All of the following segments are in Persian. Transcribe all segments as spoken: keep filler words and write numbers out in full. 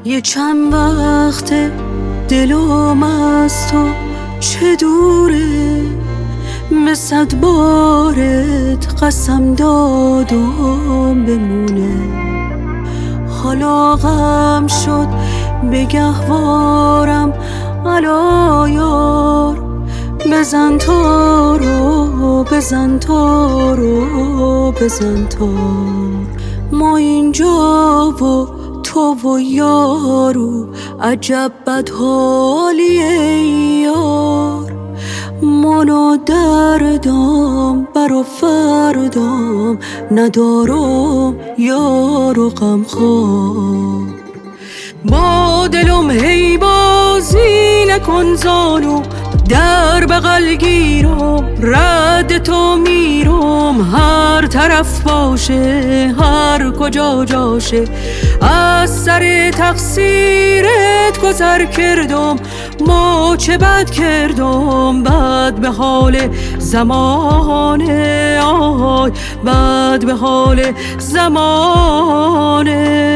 یه چند وقت دلم از تو چه دوره، به صد بارت قسم دادم بمونه. حالا غم شد به گهوارم الا یار، بزن تارو بزن تارو بزن تار. ما اینجا و تو و یارو عجب بدحالیه یار. من و دردم برا فردم ندارم یارو غمخوار. با دلم هی بازی نکن زانو، در بغل گیرم رد تو میرم. هر طرف باشه هر کجا جاشه، از سر تقصیرت گذر کردم. ما چه بد کردم، بد به حال زمانه، آی بد به حال زمانه.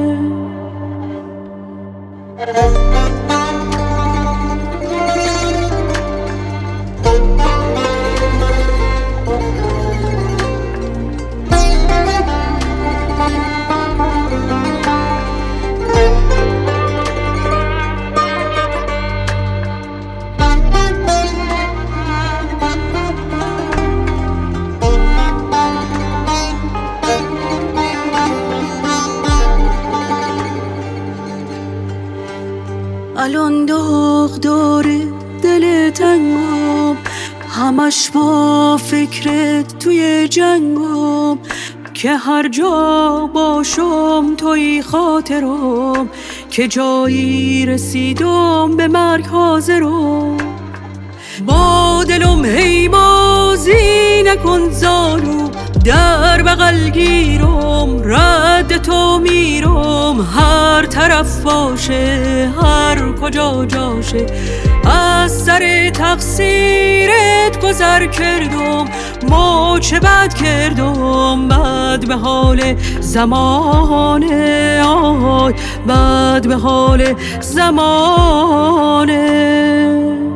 الان داغ داره دل تنگم، همش با فکرت توی جنگم. که هر جا باشم توی خاطرم، که جایی رسیدم به مرگ حاضرم. با دلم هی بازی نکن زانو، در بغل گیرم رد تو میرم. هر طرف باشه هر کجا جاشه، از سر تقصیرت گذر کردم. ما چه بد کردم، بد به حال زمانه، آی بد به حال زمانه.